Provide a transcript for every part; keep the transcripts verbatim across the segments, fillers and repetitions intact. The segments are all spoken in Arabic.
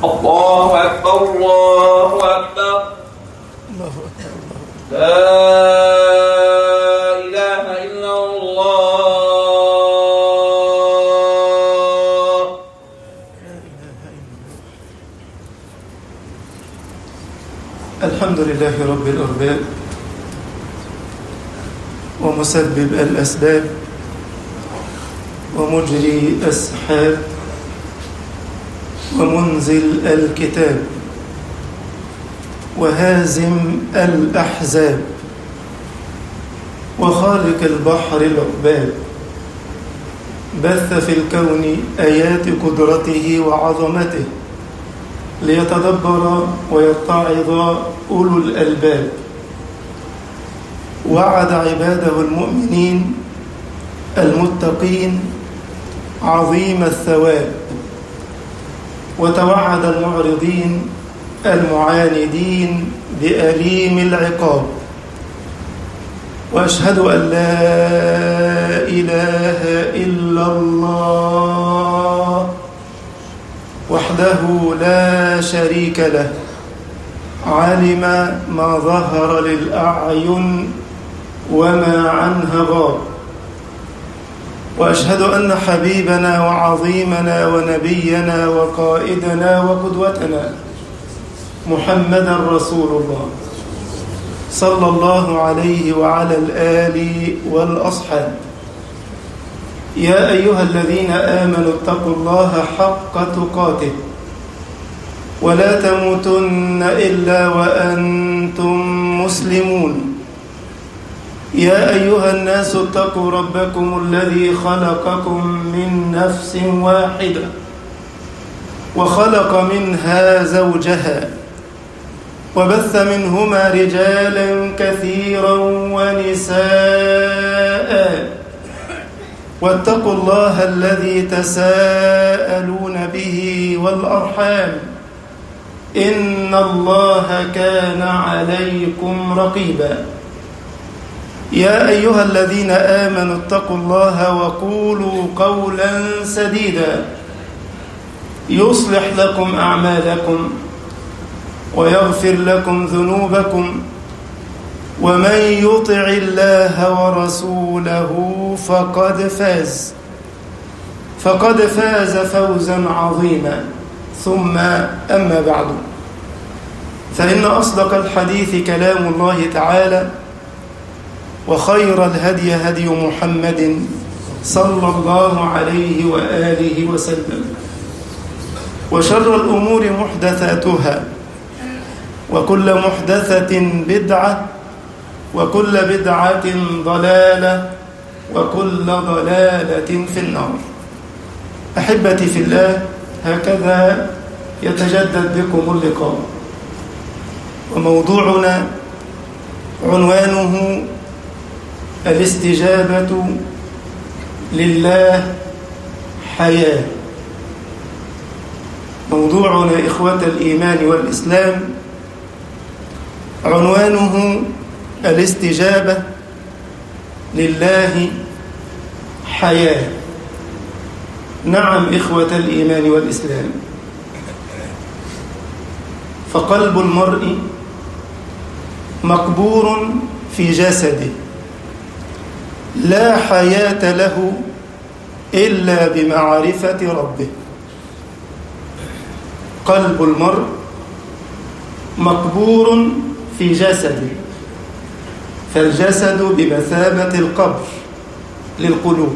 الله أكبر الله أكبر الله أكبر لا إله إلا الله. الحمد لله رب الأرباب ومسبب الأسباب ومجري السحاب ومنزل الكتاب وهازم الأحزاب وخالق البحر العباب، بث في الكون آيات قدرته وعظمته ليتدبر ويتعظ أولو الألباب. وعد عباده المؤمنين المتقين عظيم الثواب، وتوعد المعرضين المعاندين بأليم العقاب. وأشهد أن لا إله إلا الله وحده لا شريك له، علم ما ظهر للأعين وما عنها غاب. وأشهد أن حبيبنا وعظيمنا ونبينا وقائدنا وقدوتنا محمدا رسول الله صلى الله عليه وعلى الآل والأصحاب. يا أيها الذين آمنوا اتقوا الله حق تقاته ولا تموتن إلا وأنتم مسلمون. يا أيها الناس اتقوا ربكم الذي خلقكم من نفس واحدة وخلق منها زوجها وبث منهما رجالا كثيرا ونساء، واتقوا الله الذي تساءلون به والأرحام إن الله كان عليكم رقيبا. يا أيها الذين آمنوا اتقوا الله وقولوا قولا سديدا يصلح لكم أعمالكم ويغفر لكم ذنوبكم، ومن يطع الله ورسوله فقد فاز فقد فاز فوزا عظيما. ثم أما بعد، فإن أصدق الحديث كلام الله تعالى، وخير الهدي هدي محمد صلى الله عليه وآله وسلم، وشر الأمور محدثاتها، وكل محدثة بدعة، وكل بدعة ضلالة، وكل ضلالة في النار. أحبتي في الله، هكذا يتجدد بكم اللقاء، وموضوعنا عنوانه الاستجابة لله حياة. موضوعنا إخوة الإيمان والإسلام عنوانه الاستجابة لله حياة. نعم إخوة الإيمان والإسلام، فقلب المرء مقبور في جسده، لا حياة له إلا بمعرفة ربه. قلب المرء مقبور في جسده، فالجسد بمثابة القبر للقلوب،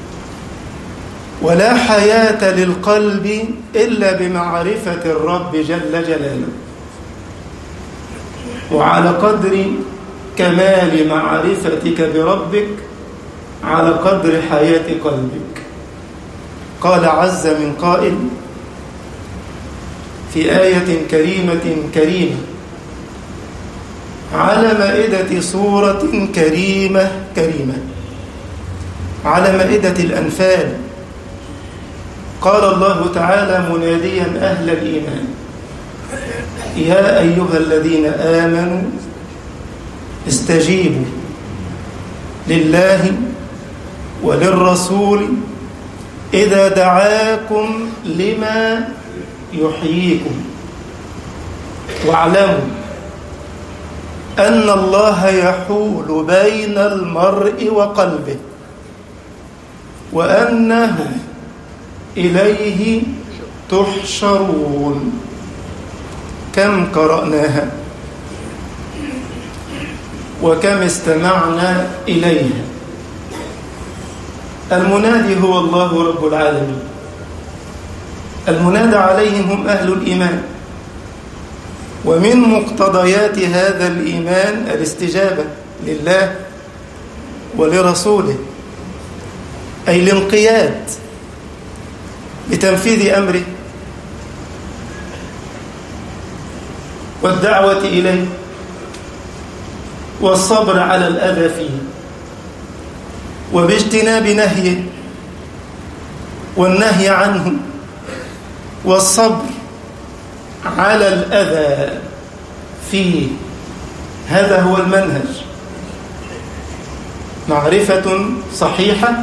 ولا حياة للقلب إلا بمعرفة الرب جل جلاله. وعلى قدر كمال معرفتك بربك على قدر حياة قلبك. قال عز من قائل في آية كريمة كريمة على مائدة سورة كريمة كريمة، على مائدة الأنفال، قال الله تعالى مناديا أهل الإيمان: يا أيها الذين آمنوا استجيبوا لله وللرسول إذا دعاكم لما يحييكم واعلموا أن الله يحول بين المرء وقلبه وأنه إليه تحشرون. كم قرأناها وكم استمعنا إليها. المنادي هو الله رب العالمين، المنادى عليهم هم أهل الإيمان، ومن مقتضيات هذا الإيمان الاستجابة لله ولرسوله، أي الانقياد بتنفيذ أمره والدعوة إليه والصبر على الأذى فيه وباجتناب نهيه والنهي عنه والصبر على الأذى فيه. هذا هو المنهج. معرفة صحيحة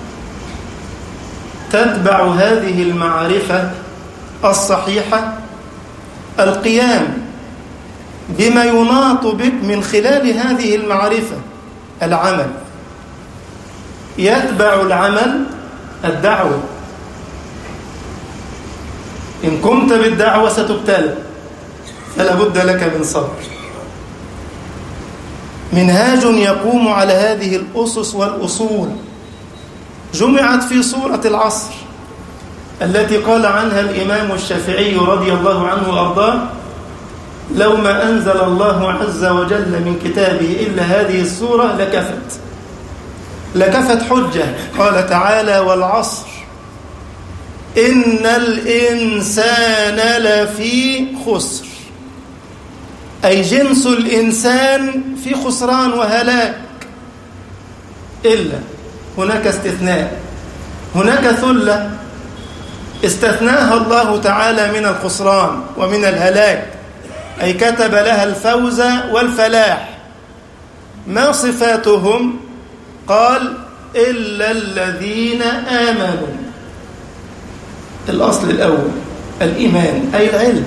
تتبع هذه المعرفة الصحيحة القيام بما يناط بك من خلال هذه المعرفة، العمل. يتبع العمل الدعوة. إن قمت بالدعوة ستبتلى، فلا بد لك من صبر. منهاج يقوم على هذه الأسس والأصول جمعت في سورة العصر التي قال عنها الإمام الشافعي رضي الله عنه وأرضاه: لو ما أنزل الله عز وجل من كتابه إلا هذه السورة لكفت لكفت حجة. قال تعالى: والعصر إن الإنسان لفي خسر، أي جنس الإنسان في خسران وهلاك، إلا هناك استثناء، هناك ثلة استثناها الله تعالى من الخسران ومن الهلاك، أي كتب لها الفوز والفلاح. ما صفاتهم؟ قال: إلا الذين آمنوا. الأصل الأول الإيمان، أي العلم،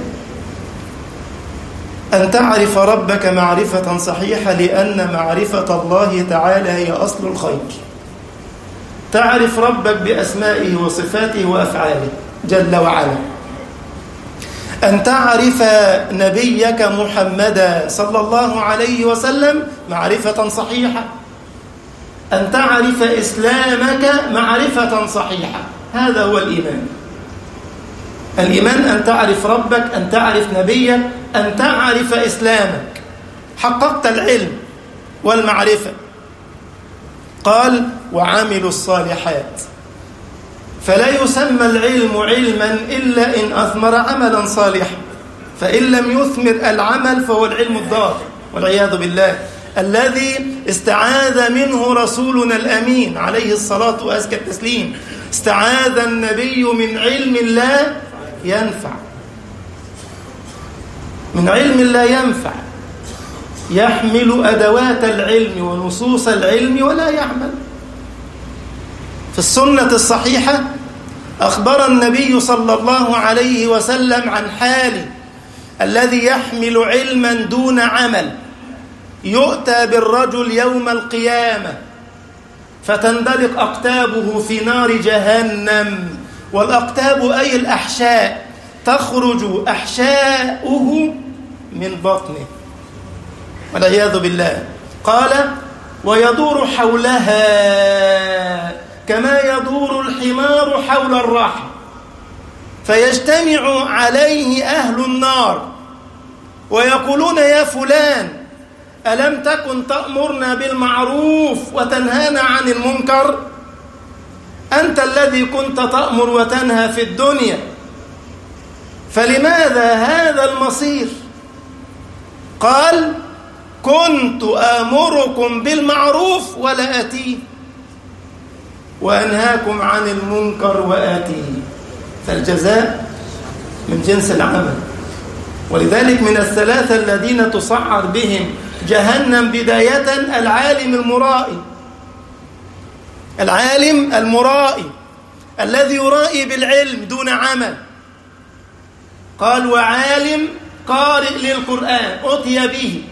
أن تعرف ربك معرفة صحيحة، لأن معرفة الله تعالى هي أصل الخير. تعرف ربك بأسمائه وصفاته وأفعاله جل وعلا. أن تعرف نبيك محمدا صلى الله عليه وسلم معرفة صحيحة. أن تعرف إسلامك معرفة صحيحة. هذا هو الإيمان. الإيمان أن تعرف ربك، أن تعرف نبيك، أن تعرف إسلامك. حققت العلم والمعرفة. قال: وعملوا الصالحات. فلا يسمى العلم علما إلا إن أثمر عملا صالحا، فإن لم يثمر العمل فهو العلم الضار والعياذ بالله، الذي استعاذ منه رسولنا الأمين عليه الصلاة وأزكى التسليم. استعاذ النبي من علم لا ينفع، من علم لا ينفع، يحمل أدوات العلم ونصوص العلم ولا يعمل. في السنة الصحيحة أخبر النبي صلى الله عليه وسلم عن حال الذي يحمل علما دون عمل. يؤتى بالرجل يوم القيامة فتندلق أقتابه في نار جهنم، والأقتاب أي الأحشاء، تخرج أحشاؤه من بطنه والعياذ بالله. قال: ويدور حولها كما يدور الحمار حول الرحم، فيجتمع عليه أهل النار ويقولون: يا فلان، ألم تكن تأمرنا بالمعروف وتنهانا عن المنكر؟ أنت الذي كنت تأمر وتنهى في الدنيا، فلماذا هذا المصير؟ قال: كنت آمركم بالمعروف ولا آتيه، وأنهاكم عن المنكر وآتيه. فالجزاء من جنس العمل. ولذلك من الثلاثة الذين تصعر بهم جهنم بداية العالم المرائي. العالم المرائي الذي يرائي بالعلم دون عمل، قال وعالم قارئ للقرآن أتي به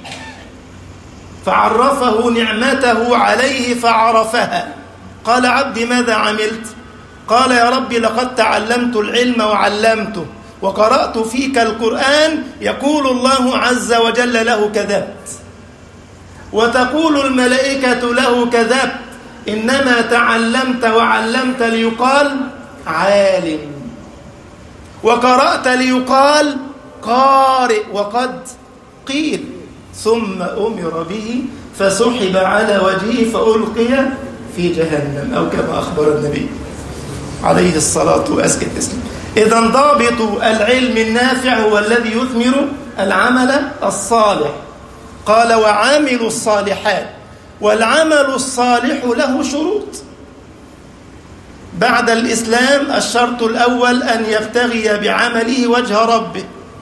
فعرفه نعمته عليه فعرفها. قال عبدي ماذا عملت؟ قال يا ربي لقد تعلمت العلم وعلمته وقرأت فيك القرآن يقول الله عز وجل له كذبت، وتقول الملائكة له كذبت، إنما تعلمت وعلمت ليقال عالم، وقرأت ليقال قارئ، وقد قيل ثم أمر به فسحب على وجهه فألقي في جهنم، أو كما أخبر النبي عليه الصلاة وأزكى التسليم. إذن ضابط العلم النافع هو الذي يثمر العمل الصالح. قال وعامل الصالحات، والعمل الصالح له شروط. بعد الإسلام الشرط الأول أن يبتغي بعمله وجه ربه.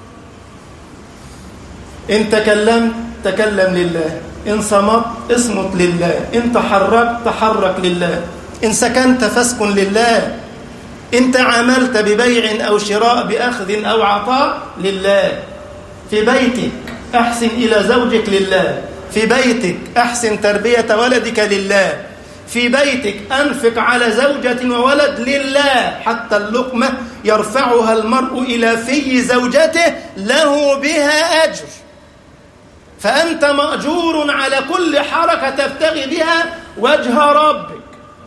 إن تكلمت تكلم لله، إن صمت اصمت لله، إن تحركت تحرك لله، إن سكنت فاسكن لله، إن تعاملت ببيع أو شراء بأخذ أو عطاء لله. في بيتك أحسن إلى زوجك لله، في بيتك أحسن تربية ولدك لله، في بيتك أنفق على زوجة وولد لله، حتى اللقمة يرفعها المرء إلى في زوجته له بها أجر، فأنت مأجور على كل حركة تبتغي بها وجه ربك.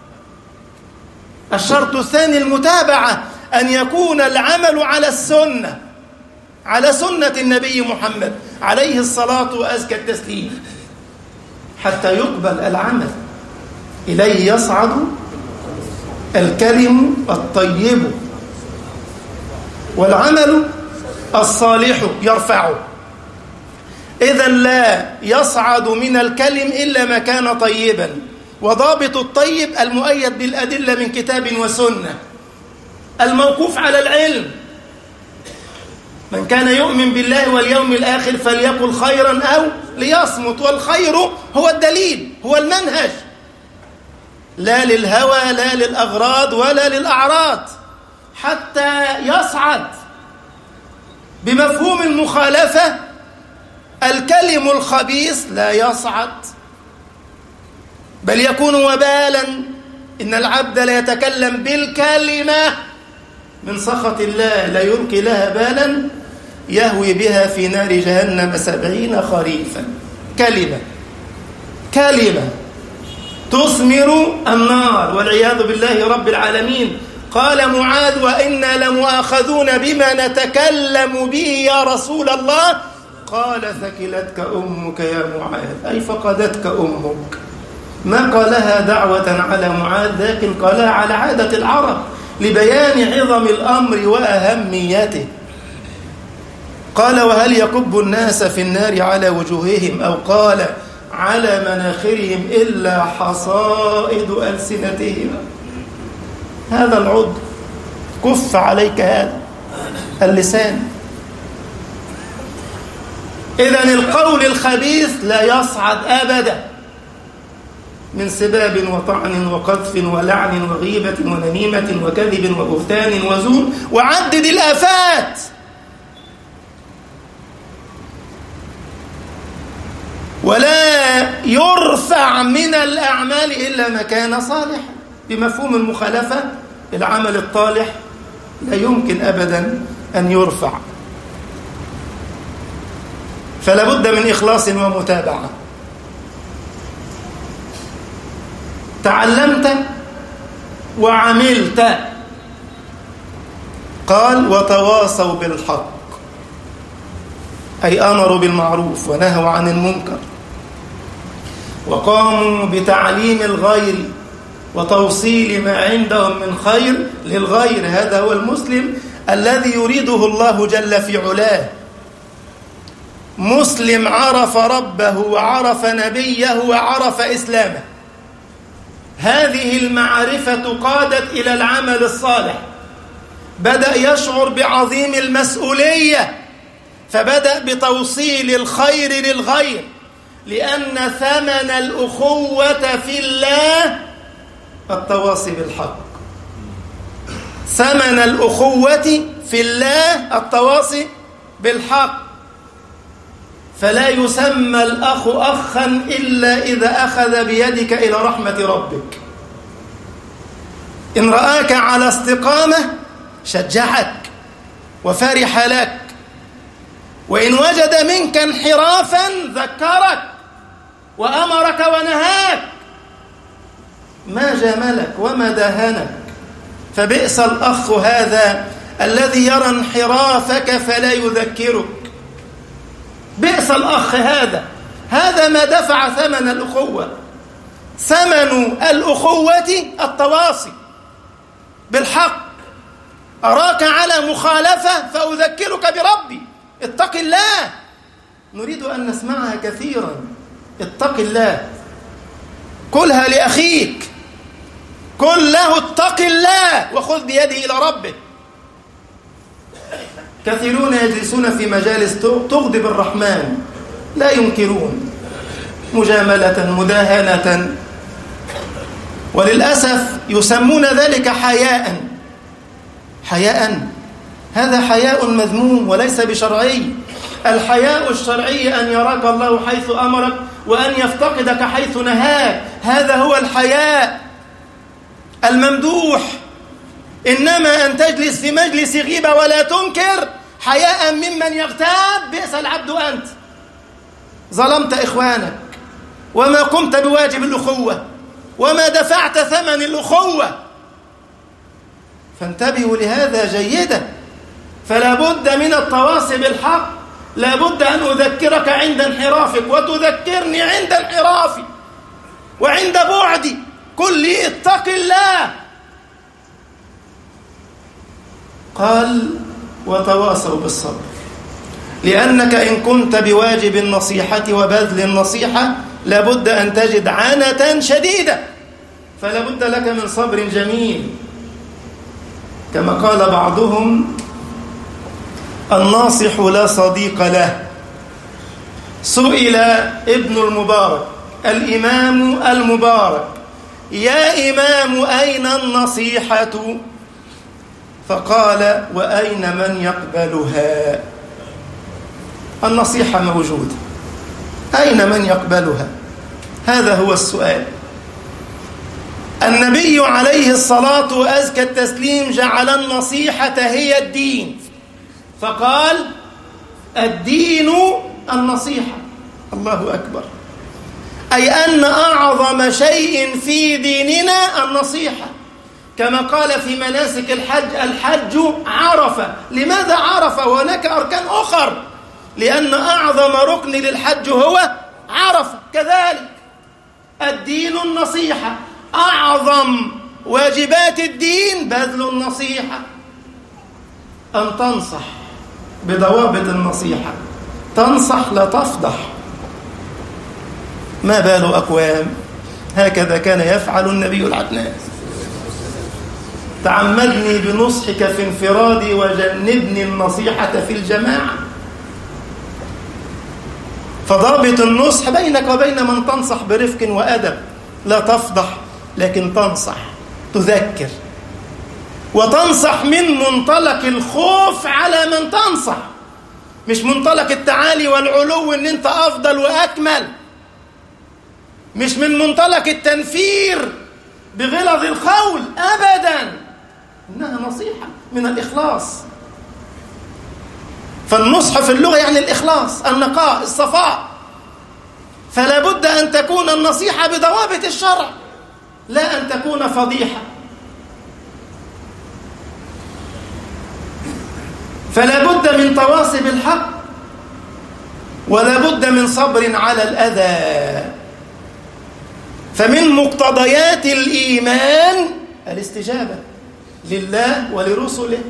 الشرط الثاني المتابعة، أن يكون العمل على السنة، على سنة النبي محمد عليه الصلاة وأزكى التسليم، حتى يقبل العمل. إليه يصعد الكلم الطيب والعمل الصالح يرفعه. إذن لا يصعد من الكلم إلا ما كان طيبا، وضابط الطيب المؤيد بالأدلة من كتاب وسنة، الموقوف على العلم. من كان يؤمن بالله واليوم الآخر فليقل خيرا أو ليصمت، والخير هو الدليل، هو المنهج، لا للهوى لا للأغراض ولا للأعراض، حتى يصعد. بمفهوم المخالفة الكلم الخبيث لا يصعد، بل يكون وبالا. إن العبد لا يتكلم بالكلمة من سخط الله لا يلقي لها بالا يهوي بها في نار جهنم سبعين خريفا. كلمة كلمة تثمر النار والعياذ بالله رب العالمين. قال معاذ وإنا لمؤاخذون بما نتكلم به يا رسول الله؟ قال ثكلتك أمك يا معاذ، أي فقدتك أمك. ما قالها دعوة على معاذ، لكن قالها على عادة العرب لبيان عظم الأمر وأهميته. قال وهل يكب الناس في النار على وجوههم، أو قال على مناخرهم إلا حصائد ألسنتهم. هذا العضو كف عليك هذا اللسان. إذن القول الخبيث لا يصعد أبدا، من سباب وطعن وقذف ولعن وغيبة ونميمة وكذب وبهتان وزور، وعدد الآفات. ولا يرفع من الأعمال إلا ما كان صالحا. بمفهوم المخالفة العمل الطالح لا يمكن أبدا أن يرفع، فلا بد من إخلاص ومتابعة. تعلمت وعملت. قال وتواصوا بالحق، أي أمروا بالمعروف ونهوا عن المنكر، وقاموا بتعليم الغير وتوصيل ما عندهم من خير للغير. هذا هو المسلم الذي يريده الله جل في علاه، مسلم عرف ربه وعرف نبيه وعرف إسلامه. هذه المعرفة قادت إلى العمل الصالح، بدأ يشعر بعظيم المسؤولية، فبدأ بتوصيل الخير للغير، لأن ثمن الأخوة في الله التواصي بالحق. ثمن الأخوة في الله التواصي بالحق، فلا يسمى الأخ أخا إلا إذا أخذ بيدك إلى رحمة ربك. إن رآك على استقامة شجعك وفرح لك، وإن وجد منك انحرافا ذكرك وأمرك ونهاك، ما جاملك وما داهنك. فبئس الأخ هذا الذي يرى انحرافك فلا يذكرك. بئس الأخ هذا، هذا ما دفع ثمن الأخوة. ثمن الأخوة التواصي بالحق. أراك على مخالفة فأذكرك بربي، اتق الله. نريد أن نسمعها كثيرا، اتق الله. قلها لأخيك، قل له اتق الله وخذ بيده إلى ربه. كثيرون يجلسون في مجالس تغضب الرحمن، لا ينكرون، مجاملة مداهنة، وللأسف يسمون ذلك حياء. حياء هذا حياء مذموم وليس بشرعي. الحياء الشرعي أن يراك الله حيث أمرك وأن يفتقدك حيث نهاك، هذا هو الحياء الممدوح. إنما أن تجلس في مجلس غيبة ولا تنكر حياء ممن يغتاب، بئس العبد أنت. ظلمت إخوانك وما قمت بواجب الأخوة وما دفعت ثمن الأخوة، فانتبهوا لهذا جيدا. فلا بد من التواصي بالحق، لا بد أن أذكرك عند انحرافك وتذكرني عند انحرافي وعند بعدي. قل لي اتق الله. قال وتواصوا بالصبر، لأنك إن كنت بواجب النصيحة وبذل النصيحة لابد أن تجد عنة شديدة، فلا بد لك من صبر جميل. كما قال بعضهم: الناصح لا صديق له. سئل ابن المبارك الإمام المبارك: يا إمام أين النصيحة؟ فقال: وأين من يقبلها؟ النصيحة موجودة، أين من يقبلها؟ هذا هو السؤال. النبي عليه الصلاة وأزكى التسليم جعل النصيحة هي الدين، فقال: الدين النصيحة. الله أكبر. أي أن أعظم شيء في ديننا النصيحة. كما قال في مناسك الحج: الحج عرفة. لماذا عرفة وهناك أركان أخر؟ لأن أعظم ركن للحج هو عرفة. كذلك الدين النصيحة، أعظم واجبات الدين بذل النصيحة. أن تنصح بضوابط النصيحة، تنصح لا تفضح. ما بال أقوام هكذا كان يفعل النبي العدنان: تعمدني بنصحك في انفرادي وجنبني النصيحة في الجماعة. فضابط النصح بينك وبين من تنصح برفق وأدب، لا تفضح لكن تنصح، تذكر، وتنصح من منطلق الخوف على من تنصح، مش منطلق التعالي والعلو ان انت افضل واكمل، مش من منطلق التنفير بغلظ القول ابدا، انها نصيحة من الاخلاص. فالنصح في اللغة يعني الاخلاص، النقاء، الصفاء. فلا بد ان تكون النصيحة بضوابط الشرع، لا ان تكون فضيحة. فلا بد من تواصي بالحق، ولا بد من صبر على الأذى. فمن مقتضيات الإيمان الاستجابة لله ولرسله،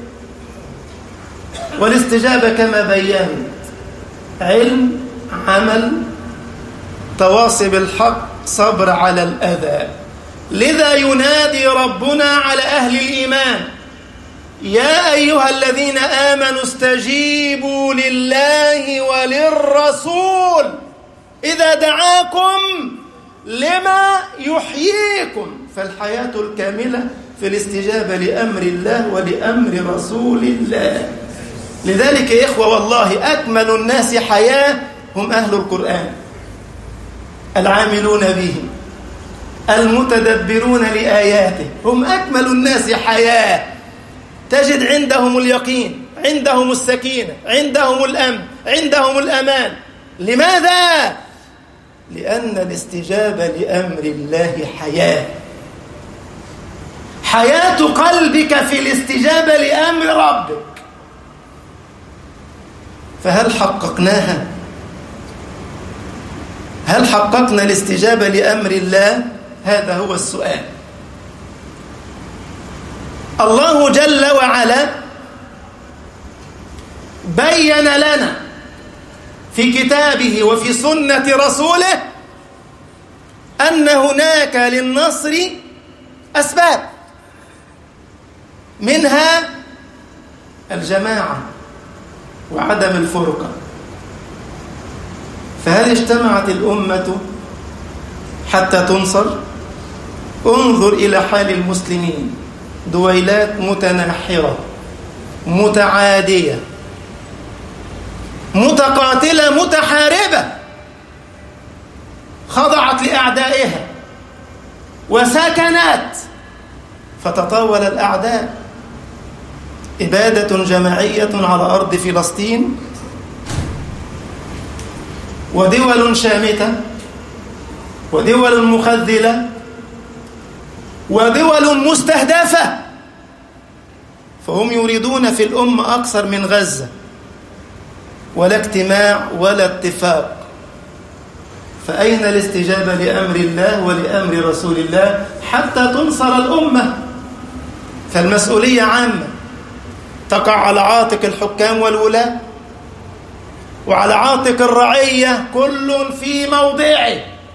والاستجابة كما بيّنت: علم، عمل، تواصي بالحق، صبر على الأذى. لذا ينادي ربنا على أهل الإيمان: يا أيها الذين آمنوا استجيبوا لله وللرسول إذا دعاكم لما يحييكم. فالحياة الكاملة في الاستجابة لأمر الله ولأمر رسول الله. لذلك يا إخوة والله أكمل الناس حياة هم أهل القرآن، العاملون به، المتدبرون لآياته، هم أكمل الناس حياة. تجد عندهم اليقين، عندهم السكينة، عندهم الأمن، عندهم الأمان. لماذا؟ لأن الاستجابة لأمر الله حياة، حياة قلبك في الاستجابة لأمر ربك. فهل حققناها؟ هل حققنا الاستجابة لأمر الله؟ هذا هو السؤال. الله جل وعلا بين لنا في كتابه وفي سنة رسوله أن هناك للنصر أسباب، منها الجماعة وعدم الفرقة. فهل اجتمعت الأمة حتى تنصر؟ انظر إلى حال المسلمين، دويلات متناحرة متعادية متقاتلة متحاربة، خضعت لأعدائها وسكنت، فتطاول الأعداء. إبادة جماعية على أرض فلسطين، ودول شامتة، ودول مخذلة، ودول مستهدفة، فهم يريدون في الأمة أكثر من غزة، ولا اجتماع ولا اتفاق. فأين الاستجابة لأمر الله ولأمر رسول الله حتى تنصر الأمة؟ فالمسؤولية عامة، تقع على عاتق الحكام والولاة وعلى عاتق الرعية، كل في موضعه.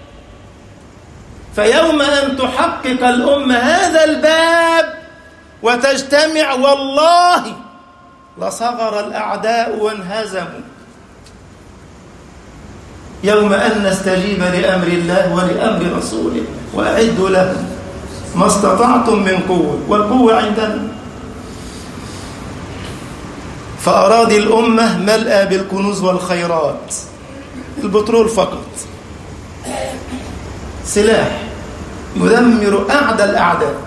فيوم أن تحقق الأمة هذا الباب وتجتمع، والله لصغر الأعداء وانهزموا. يوم أن نستجيب لأمر الله ولأمر رسوله، وأعدوا لهم ما استطعتم من قوة، والقوة عندنا. فأراضي الأمة ملأى بالكنوز والخيرات، البترول فقط سلاح يدمر أعدى الأعداء،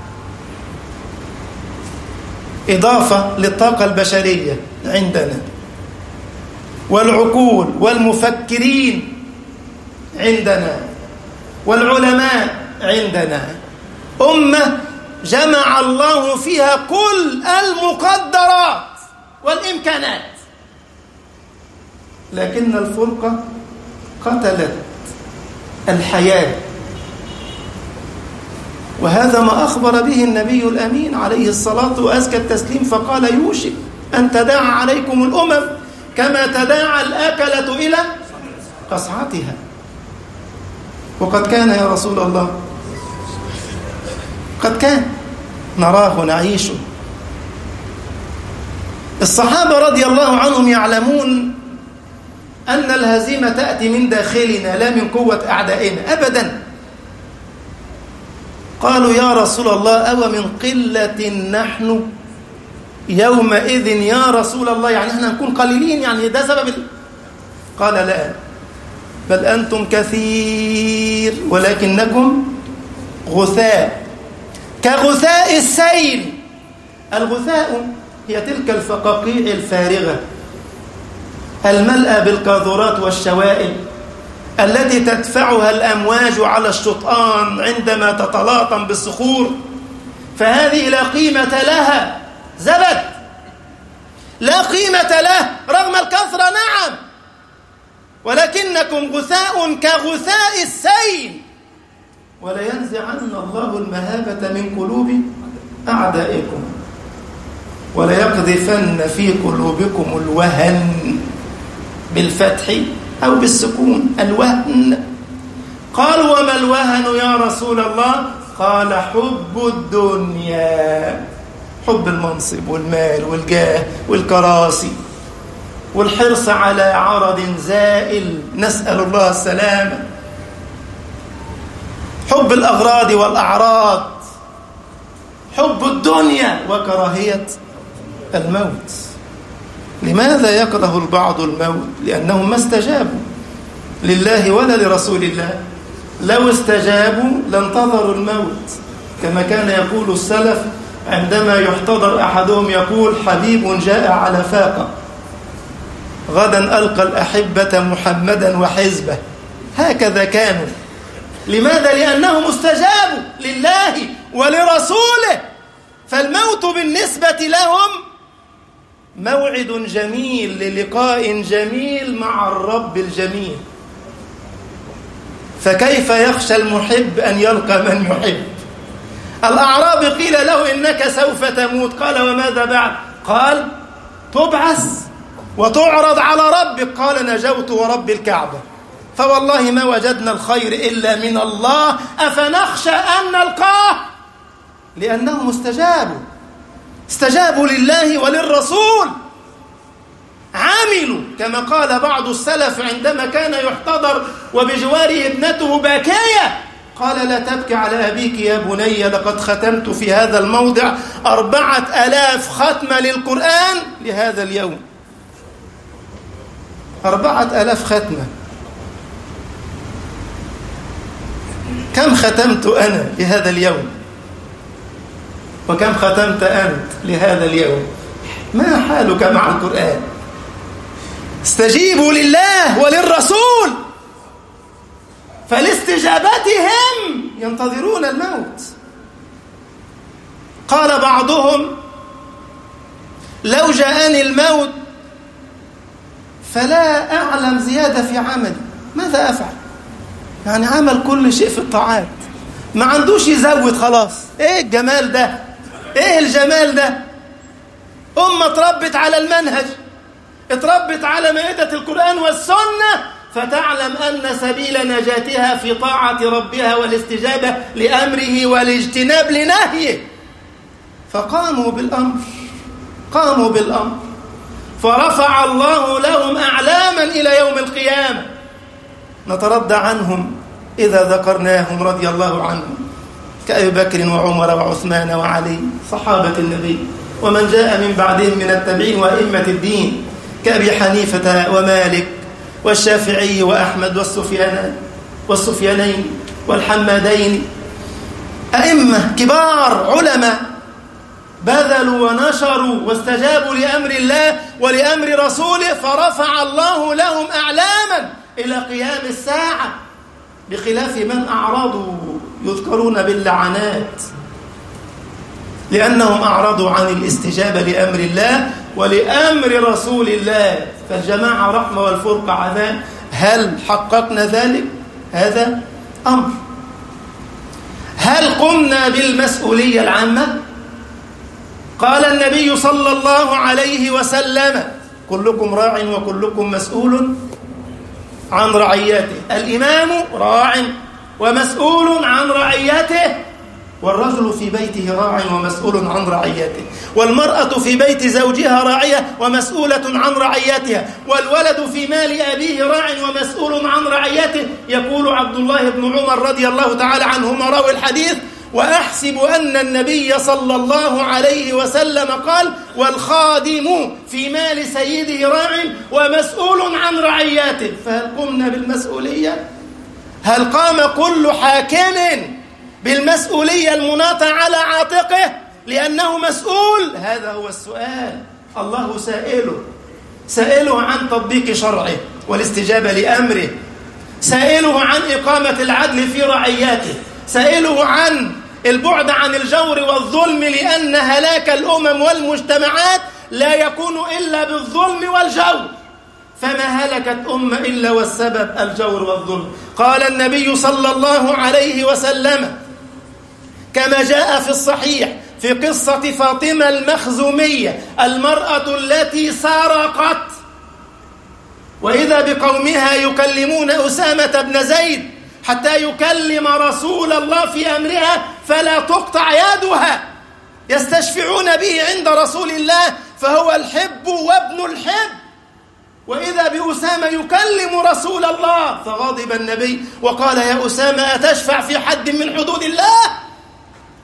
إضافة للطاقة البشرية عندنا، والعقول والمفكرين عندنا، والعلماء عندنا. أمة جمع الله فيها كل المقدرات والإمكانات، لكن الفرقة قتلت الحياة. وهذا ما أخبر به النبي الأمين عليه الصلاة وأزكى التسليم، فقال: يوشك أن تداعى عليكم الأمم كما تداعى الآكلة إلى قصعتها. وقد كان يا رسول الله، قد كان نراه نعيشه. الصحابة رضي الله عنهم يعلمون أن الهزيمة تأتي من داخلنا لا من قوة أعدائنا أبدا. قالوا: يا رسول الله، أو من قلة نحن يومئذ يا رسول الله؟ يعني احنا نكون قليلين، يعني ده سبب ال... قال: لا، بل أنتم كثير ولكنكم غثاء كغثاء السيل. الغثاء هي تلك الفقاقيع الفارغة الملأى بالقاذورات والشوائب التي تدفعها الأمواج على الشطآن عندما تتلاطم بالصخور. فهذه لا قيمة لها، زبد لا قيمة له رغم الكثرة، نعم، ولكنكم غثاء كغثاء السيل. ولينزعن الله المهابة من قلوب أعدائكم وليقذفن في قلوبكم الوهن، بالفتح أو بالسكون، الوهن. قال: وما الوهن يا رسول الله؟ قال: حب الدنيا، حب المنصب والمال والجاه والكراسي والحرص على عرض زائل، نسأل الله السلامة. حب الأغراض والأعراض، حب الدنيا وكراهية الموت. لماذا يكره البعض الموت؟ لأنهم ما استجابوا لله ولا لرسول الله. لو استجابوا لانتظروا الموت، كما كان يقول السلف عندما يحتضر أحدهم يقول: حبيب جاء على فاقة، غدا ألقى الأحبة محمدا وحزبه. هكذا كانوا. لماذا؟ لأنهم استجابوا لله ولرسوله، فالموت بالنسبة لهم موعد جميل للقاء جميل مع الرب الجميل. فكيف يخشى المحب أن يلقى من يحب؟ الأعرابي قيل له: إنك سوف تموت. قال: وماذا بعد؟ قال: تبعث وتعرض على ربك. قال: نجوت ورب الكعبة، فوالله ما وجدنا الخير إلا من الله، أفنخشى أن نلقاه؟ لأنهم استجابوا استجابوا لله وللرسول، عملوا كما قال بعض السلف عندما كان يحتضر وبجواره ابنته باكية، قال: لا تبكي على أبيك يا بني، لقد ختمت في هذا الموضع أربعة ألاف ختمة للقرآن لهذا اليوم. أربعة ألاف ختمة. كم ختمت أنا لهذا اليوم؟ وكم ختمت أنت لهذا اليوم؟ ما حالك مع القرآن؟ استجيبوا لله وللرسول، فلاستجابتهم ينتظرون الموت. قال بعضهم: لو جاءني الموت فلا أعلم زيادة في عملي، ماذا أفعل؟ يعني عمل كل شيء في الطاعات، ما عندوش يزود خلاص. ايه الجمال ده؟ ايه الجمال ده؟ أمة اتربت على المنهج، اتربت على مائدة القرآن والسنة، فتعلم أن سبيل نجاتها في طاعة ربها والاستجابة لأمره والاجتناب لنهيه، فقاموا بالأمر قاموا بالأمر فرفع الله لهم أعلاما إلى يوم القيامة. نترضى عنهم إذا ذكرناهم رضي الله عنهم، كأبي بكر وعمر وعثمان وعلي صحابة النبي، ومن جاء من بعدهم من التابعين وأئمة الدين كأبي حنيفة ومالك والشافعي وأحمد والسفيان والسفيانين والحمادين، أئمة كبار علماء بذلوا ونشروا واستجابوا لأمر الله ولأمر رسوله، فرفع الله لهم أعلاما إلى قيام الساعة، بخلاف من أعرضوا يذكرون باللعنات لأنهم أعرضوا عن الاستجابة لأمر الله ولأمر رسول الله. فالجماعة رحمة والفرقة عذاب. هل حققنا ذلك؟ هذا أمر. هل قمنا بالمسؤولية العامة؟ قال النبي صلى الله عليه وسلم: كلكم راع وكلكم مسؤول عن رعيته. الإمام راع ومسؤول عن رعيته، والرجل في بيته راع ومسؤول عن رعيته، والمرأة في بيت زوجها راعية ومسؤولة عن رعيتها، والولد في مال أبيه راع ومسؤول عن رعيته. يقول عبد الله بن عمر رضي الله تعالى عنهما راوي الحديث: وأحسب أن النبي صلى الله عليه وسلم قال: والخادم في مال سيده راع ومسؤول عن رعيته. فهل قمنا بالمسؤولية؟ هل قام كل حاكم بالمسؤولية المناطة على عاتقه لأنه مسؤول؟ هذا هو السؤال. الله سائله سائله عن تطبيق شرعه والاستجابة لأمره، سائله عن إقامة العدل في رعياته، سائله عن البعد عن الجور والظلم، لأن هلاك الأمم والمجتمعات لا يكون إلا بالظلم والجور، فما هلكت أمة إلا والسبب الجور والظلم. قال النبي صلى الله عليه وسلم كما جاء في الصحيح في قصة فاطمة المخزومية، المرأة التي سرقت، وإذا بقومها يكلمون أسامة بن زيد حتى يكلم رسول الله في أمرها فلا تقطع يدها، يستشفعون به عند رسول الله فهو الحب وابن الحب، وإذا بأسامة يكلم رسول الله فغضب النبي وقال: يا أسامة أتشفع في حد من حدود الله؟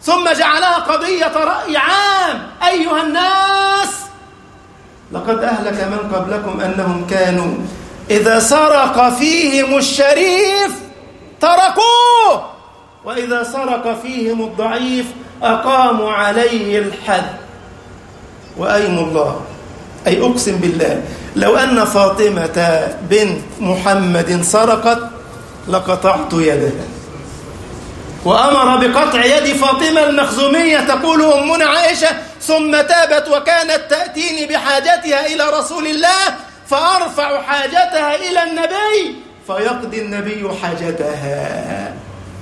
ثم جعلها قضية رأي عام. أيها الناس، لقد أهلك من قبلكم أنهم كانوا إذا سرق فيهم الشريف تركوه، وإذا سرق فيهم الضعيف أقاموا عليه الحد. وأيم الله، أي أقسم بالله، لو أن فاطمة بنت محمد سرقت لقطعت يدها. وأمر بقطع يد فاطمة المخزومية. تقول أمنا عائشة: ثم تابت وكانت تأتيني بحاجتها إلى رسول الله فأرفع حاجتها إلى النبي فيقضي النبي حاجتها.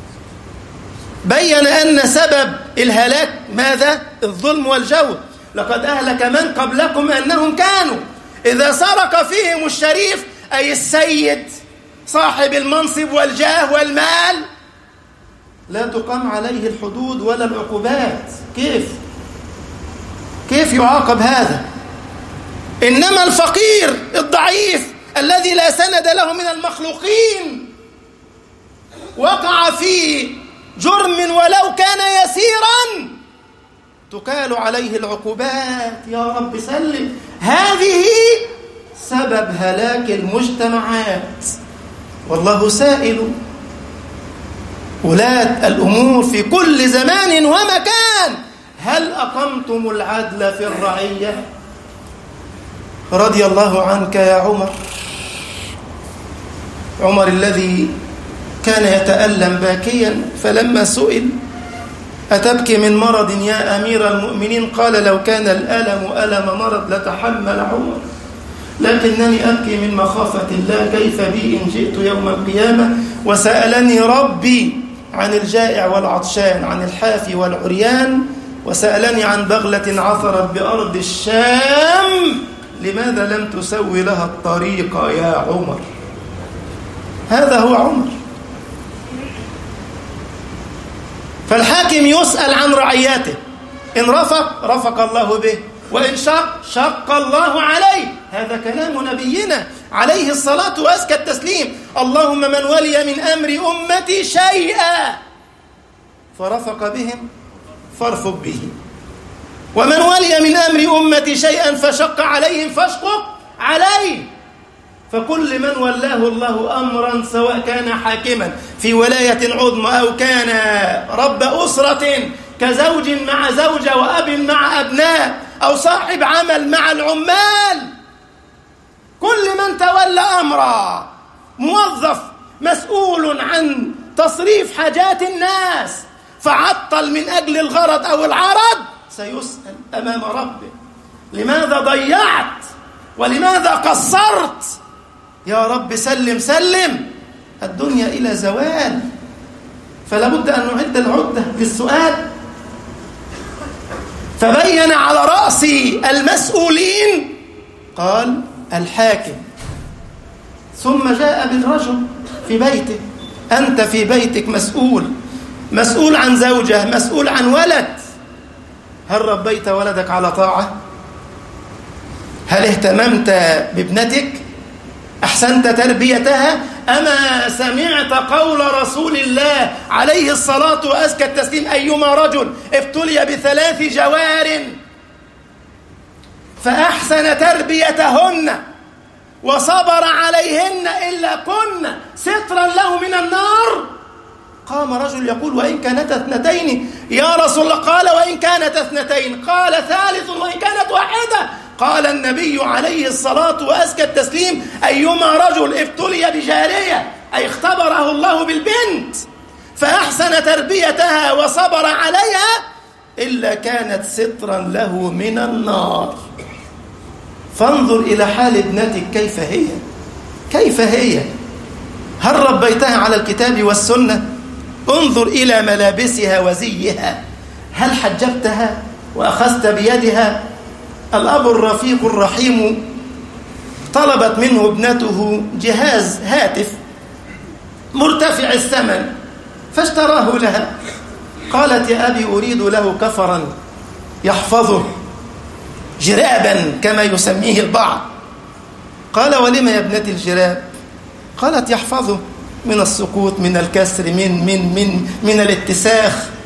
بين أن سبب الهلاك ماذا؟ الظلم والجور. لقد أهلك من قبلكم أنهم كانوا إذا سرق فيهم الشريف، أي السيد صاحب المنصب والجاه والمال، لا تقام عليه الحدود ولا العقوبات. كيف؟ كيف يعاقب هذا؟ إنما الفقير الضعيف الذي لا سند له من المخلوقين وقع في جرم ولو كان يسيرا تكال عليه العقوبات. يا رب سلم. هذه سبب هلاك المجتمعات، والله سائل ولاة الأمور في كل زمان ومكان: هل أقمتم العدل في الرعية؟ رضي الله عنك يا عمر، عمر الذي كان يتألم باكيا، فلما سئل: أتبكي من مرض يا أمير المؤمنين؟ قال: لو كان الألم ألم مرض لتحمل عمر، لكنني أبكي من مخافة الله، كيف بي إن جئت يوم القيامة وسألني ربي عن الجائع والعطشان، عن الحافي والعريان، وسألني عن بغلة عثرت بأرض الشام، لماذا لم تسوي لها الطريق يا عمر؟ هذا هو عمر. فالحاكم يسأل عن رعيته، إن رفق رفق الله به، وإن شق شق الله عليه. هذا كلام نبينا عليه الصلاة وأزكى التسليم: اللهم من ولي من أمر أمتي شيئا فرفق بهم فارفق به، ومن ولي من أمر أمتي شيئا فشق عليهم فاشقق عليه. فكل من ولاه الله أمرا، سواء كان حاكما في ولاية عظمى أو كان رب أسرة كزوج مع زوجة وأب مع أبناء أو صاحب عمل مع العمال، كل من تولى أمرا، موظف مسؤول عن تصريف حاجات الناس فعطل من أجل الغرض أو العرض، سيسأل أمام ربه: لماذا ضيعت ولماذا قصرت؟ يا رب سلم سلم. الدنيا إلى زوال، فلا بد أن نعد العدة للسؤال. فبين على رأس المسؤولين قال: الحاكم. ثم جاء بالرجل في بيته. أنت في بيتك مسؤول، مسؤول عن زوجة، مسؤول عن ولد. هل ربيت ولدك على طاعة؟ هل اهتممت بابنتك؟ أحسنت تربيتها؟ أما سمعت قول رسول الله عليه الصلاة وأزكى التسليم: أيما رجل ابتلي بثلاث جوار فأحسن تربيتهن وصبر عليهن إلا كن سترا له من النار. قام رجل يقول: وإن كانت اثنتين يا رسول الله؟ قال: وإن كانت اثنتين؟ قال: ثالث وإن كانت واحدة؟ قال النبي عليه الصلاة وأزكى التسليم: أيما رجل ابتلي بجارية، أي اختبره الله بالبنت، فأحسن تربيتها وصبر عليها إلا كانت سترا له من النار. فانظر إلى حال ابنتك، كيف هي؟ كيف هي؟ هل ربيتها على الكتاب والسنة؟ انظر إلى ملابسها وزيها، هل حجبتها وأخذت بيدها؟ الأب الرفيق الرحيم طلبت منه ابنته جهاز هاتف مرتفع الثمن فاشتراه لها. قالت: يا أبي أريد له كفرا يحفظه، جرابا كما يسميه البعض. قال: ولم يا ابنتي الجراب؟ قالت: يحفظه من السقوط، من الكسر، من من من من الاتساخ.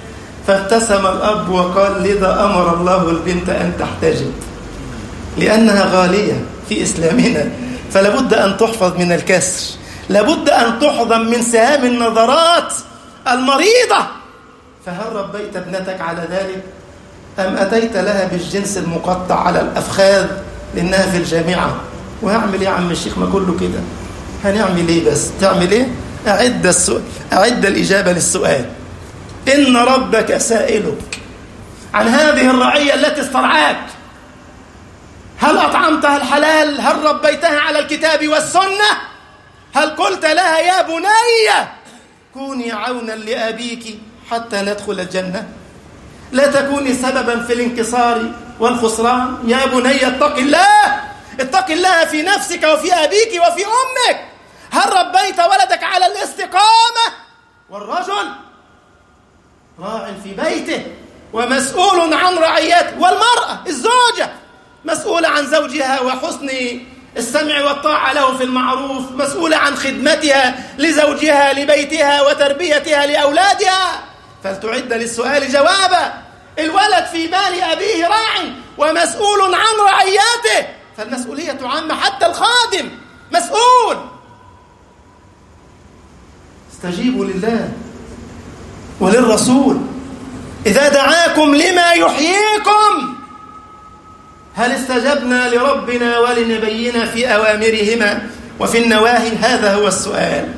فابتسم الأب وقال: لذا أمر الله البنت أن تحتجب، لأنها غالية في إسلامنا، فلابد أن تحفظ من الكسر، لابد أن تحضن من سهام النظرات المريضة. فهل ربيت ابنتك على ذلك أم أتيت لها بالجنس المقطع على الأفخاذ لأنها في الجامعة؟ وهعمل إيه يا عم الشيخ؟ ما كله كده. هنعمل إيه بس؟ تعمل إيه؟ أعد, السؤال. أعد الإجابة للسؤال. إن ربك سائلك عن هذه الرعية التي استرعاك. هل أطعمتها الحلال؟ هل ربيتها على الكتاب والسنة؟ هل قلت لها يا بني كوني عونا لأبيك حتى ندخل الجنة؟ لا تكوني سببا في الانكسار والخسران. يا بني اتق الله، اتق الله في نفسك وفي أبيك وفي أمك. هل ربيت ولدك على الاستقامة؟ والرجل راع في بيته ومسؤول عن رعيته، والمرأة الزوجة مسؤولة عن زوجها وحسن السمع والطاعة له في المعروف، مسؤولة عن خدمتها لزوجها لبيتها وتربيتها لأولادها. فلتعد للسؤال جوابا. الولد في مال أبيه راع ومسؤول عن رعيته، فالمسؤولية عامة، حتى الخادم مسؤول. استجيبوا لله وللرسول إذا دعاكم لما يحييكم. هل استجبنا لربنا ولنبينا في أوامرهما وفي النواهي؟ هذا هو السؤال.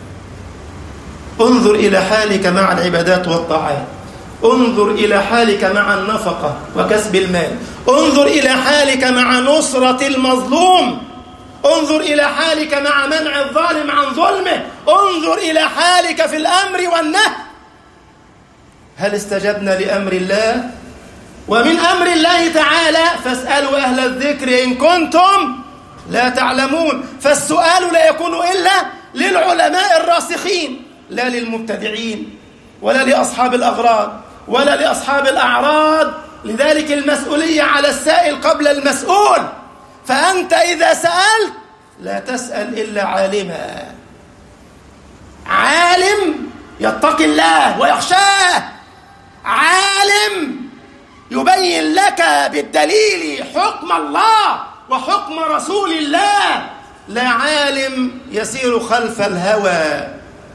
انظر إلى حالك مع العبادات والطاعات، انظر إلى حالك مع النفقة وكسب المال، انظر إلى حالك مع نصرة المظلوم، انظر إلى حالك مع منع الظالم عن ظلمه، انظر إلى حالك في الأمر والنهي. هل استجبنا لأمر الله؟ ومن أمر الله تعالى: فاسألوا أهل الذكر إن كنتم لا تعلمون. فالسؤال لا يكون إلا للعلماء الراسخين، لا للمبتدعين ولا لأصحاب الأغراض ولا لأصحاب الأعراض. لذلك المسؤولية على السائل قبل المسؤول. فأنت إذا سألت لا تسأل إلا عالما، عالم يتقي الله ويخشاه، عالم يبين لك بالدليل حكم الله وحكم رسول الله، لا عالم يسير خلف الهوى،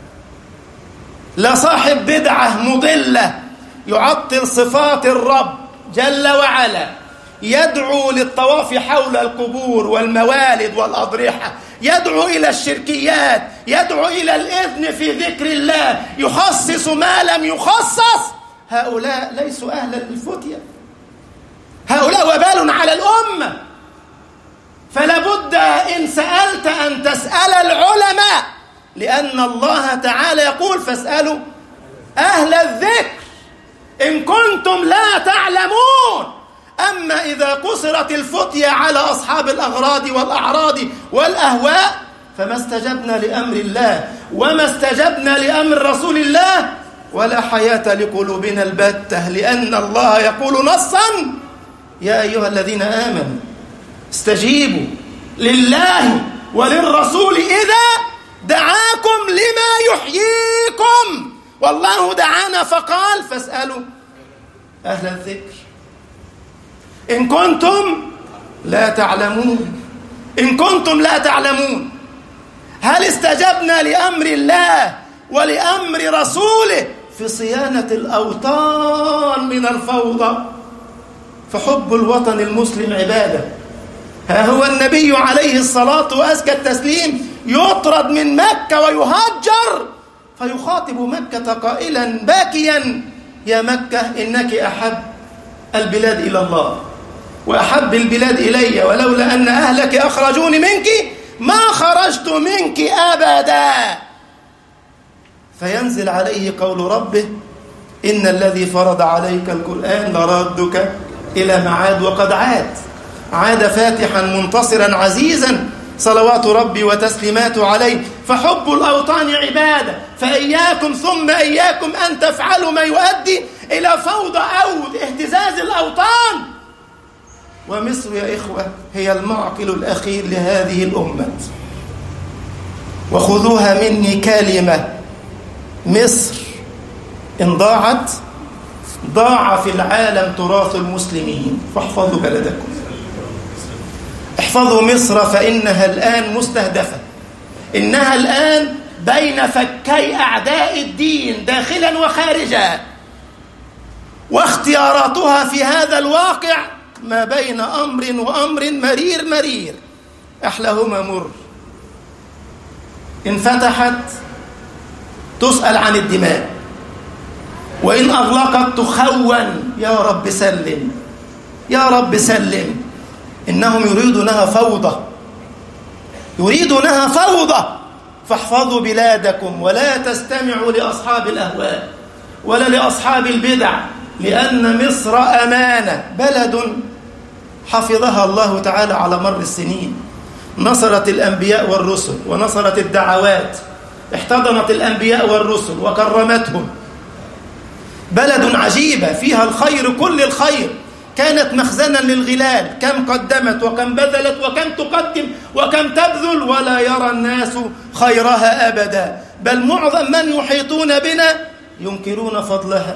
لا صاحب بدعة مضلة يعطل صفات الرب جل وعلا، يدعو للطواف حول القبور والموالد والأضرحة، يدعو إلى الشركيات، يدعو إلى الإذن في ذكر الله، يخصص ما لم يخصص. هؤلاء ليسوا أهلا للفتية، هؤلاء وبال على الأمة. فلا بد إن سألت أن تسأل العلماء، لأن الله تعالى يقول: فاسألوا أهل الذكر إن كنتم لا تعلمون. أما إذا قصرت الفتية على أصحاب الأغراض والأعراض والأهواء فما استجبنا لأمر الله وما استجبنا لأمر رسول الله، ولا حياة لقلوبنا البتة، لأن الله يقول نصا: يا أيها الذين آمنوا استجيبوا لله وللرسول إذا دعاكم لما يحييكم. والله دعانا فقال: فاسألوا أهل الذكر إن كنتم لا تعلمون. إن كنتم لا تعلمون. هل استجبنا لأمر الله ولأمر رسوله في صيانة الأوطان من الفوضى؟ فحب الوطن المسلم عبادة. ها هو النبي عليه الصلاة وأزكى التسليم يطرد من مكة ويهجر، فيخاطب مكة قائلا باكيا: يا مكة إنك أحب البلاد إلى الله وأحب البلاد إلي، ولولا أن أهلك أخرجوني منك ما خرجت منك أبدا. فينزل عليه قول ربه: إن الذي فرض عليك القرآن لرادك إلى معاد. وقد عاد، عاد فاتحا منتصرا عزيزا صلوات ربي وتسليماته عليه. فحب الأوطان عبادة، فإياكم ثم إياكم أن تفعلوا ما يؤدي إلى فوضى أو اهتزاز الأوطان. ومصر يا إخوة هي المعقل الأخير لهذه الأمة. وخذوها مني كلمة: مصر إن ضاعت ضاع في العالم تراث المسلمين، فاحفظوا بلدكم، احفظوا مصر، فإنها الآن مستهدفة، إنها الآن بين فكي أعداء الدين داخلا وخارجا، واختياراتها في هذا الواقع ما بين أمر وأمر مرير مرير، أحلاهما مر. إن فتحت تسأل عن الدماء، وإن أغلقت تخون، يا رب سلم يا رب سلم. إنهم يريدونها فوضى، يريدونها فوضى، فاحفظوا بلادكم ولا تستمعوا لأصحاب الأهواء ولا لأصحاب البدع، لأن مصر أمانة، بلد حفظها الله تعالى على مر السنين، نصرت الأنبياء والرسل ونصرت الدعوات، احتضنت الأنبياء والرسل وكرمتهم، بلد عجيبة فيها الخير كل الخير، كانت مخزنا للغلال، كم قدمت وكم بذلت وكم تقدم وكم تبذل، ولا يرى الناس خيرها أبدا، بل معظم من يحيطون بنا ينكرون فضلها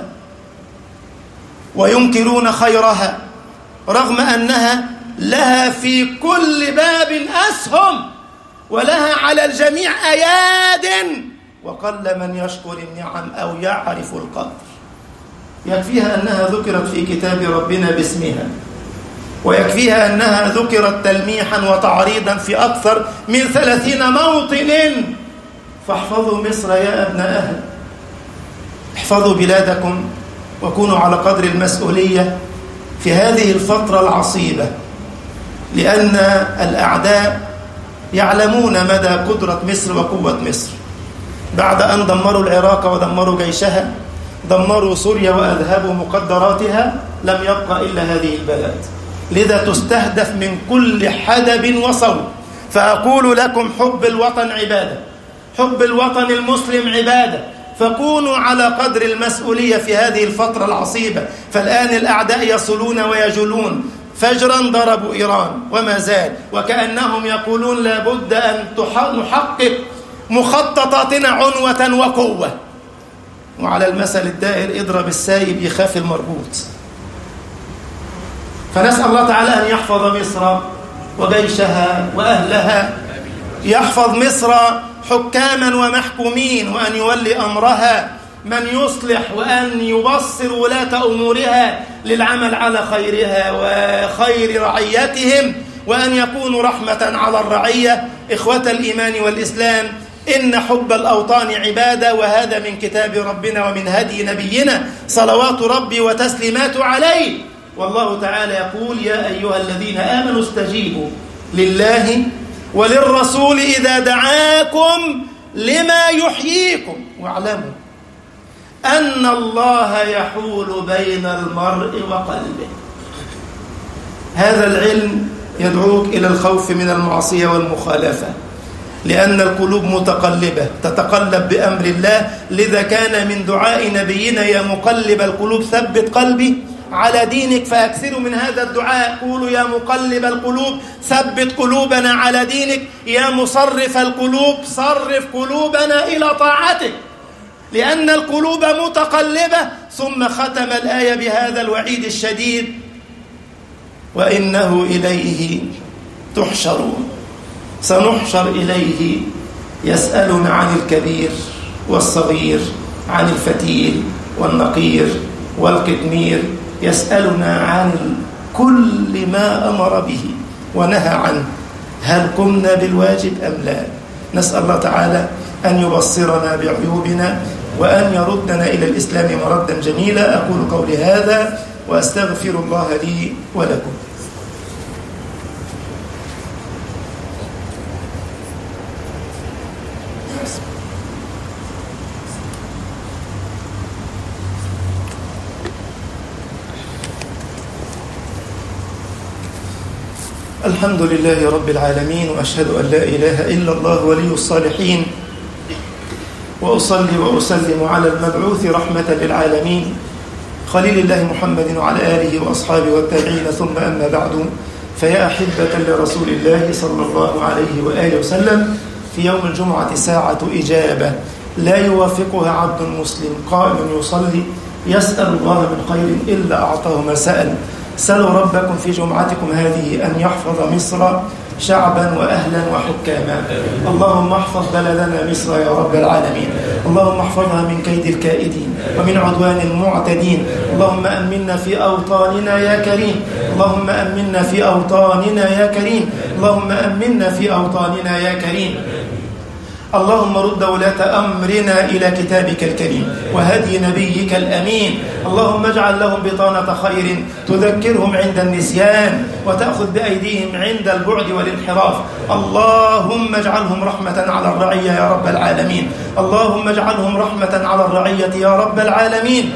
وينكرون خيرها، رغم أنها لها في كل باب أسهم ولها على الجميع أياد، وقل من يشكر النعم أو يعرف القدر. يكفيها أنها ذكرت في كتاب ربنا باسمها، ويكفيها أنها ذكرت تلميحا وتعريضا في أكثر من ثلاثين موطن. فاحفظوا مصر يا أبنائها، احفظوا بلادكم، وكونوا على قدر المسؤولية في هذه الفترة العصيبة، لأن الأعداء يعلمون مدى قدرة مصر وقوة مصر. بعد أن دمروا العراق ودمروا جيشها، دمروا سوريا وأذهبوا مقدراتها، لم يبقى إلا هذه البلد، لذا تستهدف من كل حدب وصوب. فأقول لكم حب الوطن عبادة، حب الوطن المسلم عبادة، فكونوا على قدر المسؤولية في هذه الفترة العصيبة. فالآن الأعداء يصلون ويجلون، فجرا ضربوا إيران وما زال، وكأنهم يقولون لابد أن نحقق مخططاتنا عنوة وقوة. وعلى المثل الدائر اضرب السايب يخاف المربوط. فنسأل الله تعالى أن يحفظ مصر وجيشها وأهلها، يحفظ مصر حكاما ومحكومين، وأن يولي أمرها من يصلح، وأن يبصر ولاة أمورها للعمل على خيرها وخير رعيتهم، وأن يكونوا رحمة على الرعية. إخوة الإيمان والإسلام، إن حب الأوطان عبادة، وهذا من كتاب ربنا ومن هدي نبينا صلوات ربي وتسليمات عليه. والله تعالى يقول: يا أيها الذين آمنوا استجيبوا لله وللرسول إذا دعاكم لما يحييكم، واعلموا أن الله يحول بين المرء وقلبه. هذا العلم يدعوك إلى الخوف من المعصية والمخالفة، لأن القلوب متقلبة تتقلب بأمر الله. لذا كان من دعاء نبينا: يا مقلب القلوب ثبت قلبي على دينك. فأكثروا من هذا الدعاء، قولوا: يا مقلب القلوب ثبت قلوبنا على دينك، يا مصرف القلوب صرف قلوبنا إلى طاعتك، لأن القلوب متقلبة. ثم ختم الآية بهذا الوعيد الشديد: وإنه إليه تحشرون. سنحشر إليه، يسألنا عن الكبير والصغير، عن الفتيل والنقير والقطمير، يسألنا عن كل ما أمر به ونهى عنه، هل قمنا بالواجب أم لا؟ نسأل الله تعالى أن يبصرنا بعيوبنا وأن يردنا إلى الإسلام مردا جميلا. أقول قولي هذا وأستغفر الله لي ولكم. الحمد لله رب العالمين، وأشهد أن لا إله إلا الله ولي الصالحين، وأصلي وأسلم على المبعوث رحمة للعالمين خليل الله محمد وعلى آله وأصحابه والتابعين، ثم أما بعد، فيا أحبة لرسول الله صلى الله عليه وآله وسلم، في يوم الجمعة ساعة إجابة لا يوافقها عبد مسلم قائم يصلي يسأل الله من خير إلا أعطاه ما سأل. سلوا ربكم في جمعتكم هذه أن يحفظ مصر شعبا وأهلا وحكاما. اللهم احفظ بلدنا مصر يا رب العالمين. اللهم احفظها من كيد الكائدين ومن عدوان المعتدين. اللهم أمنا في أوطاننا يا كريم. اللهم أمنا في أوطاننا يا كريم. اللهم أمنا في أوطاننا يا كريم. اللهم رد ولاة أمرنا إلى كتابك الكريم وهدي نبيك الأمين. اللهم اجعل لهم بطانة خير تذكرهم عند النسيان وتأخذ بأيديهم عند البعد والانحراف. اللهم اجعلهم رحمة على الرعية يا رب العالمين. اللهم اجعلهم رحمة على الرعية يا رب العالمين.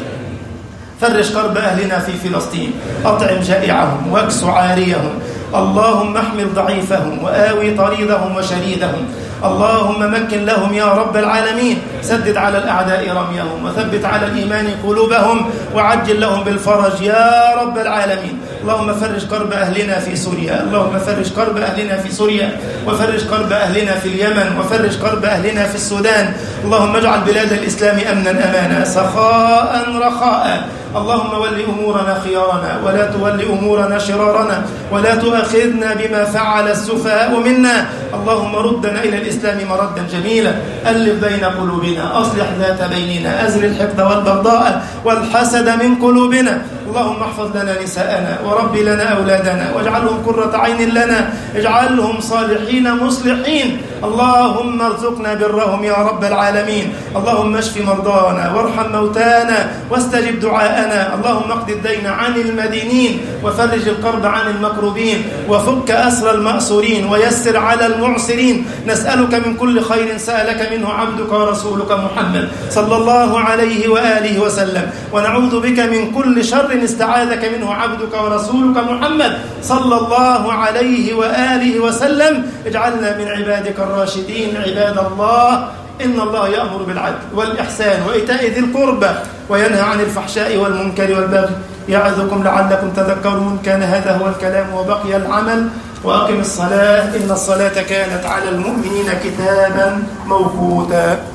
فرج كرب أهلنا في فلسطين، أطعم جائعهم واكس عاريهم. اللهم احمل ضعيفهم وآوي طريدهم وشريدهم. اللهم مكن لهم يا رب العالمين. سدد على الأعداء رميهم وثبت على الإيمان قلوبهم وعجل لهم بالفرج يا رب العالمين. اللهم فرج كرب أهلنا في سوريا. اللهم فرج كرب أهلنا في سوريا وفرج كرب أهلنا في اليمن وفرج كرب أهلنا في السودان. اللهم اجعل بلاد الإسلام أمنا أمانا سخاء رخاء. اللهم ول أمورنا خيارنا ولا تول أمورنا شرارنا ولا تؤاخذنا بما فعل السفهاء منا. اللهم ردنا إلى الإسلام مردا جميلا. ألف بين قلوبنا، أصلح ذات بيننا، أزل الحقد والبغضاء والحسد من قلوبنا. اللهم احفظ لنا نساءنا وربي لنا أولادنا واجعلهم قرة عين لنا. اجعلهم صالحين مصلحين. اللهم ارزقنا برهم يا رب العالمين. اللهم اشف مرضانا وارحم موتانا واستجب دعاءنا. اللهم اقض الدين عن المدينين وفرج الكرب عن المكروبين وفك أسر المأسورين ويسر على المعسرين. نسألك من كل خير سألك منه عبدك ورسولك محمد صلى الله عليه وآله وسلم، ونعوذ بك من كل شر استعاذك منه عبدك ورسولك محمد صلى الله عليه وآله وسلم. اجعلنا من عبادك الراشدين. عباد الله، إن الله يأمر بالعدل والإحسان وإيتاء ذي القربى وينهى عن الفحشاء والمنكر والبغي يعظكم لعلكم تذكرون. كان هذا هو الكلام وبقي العمل. وأقم الصلاة إن الصلاة كانت على المؤمنين كتابا موقوتا.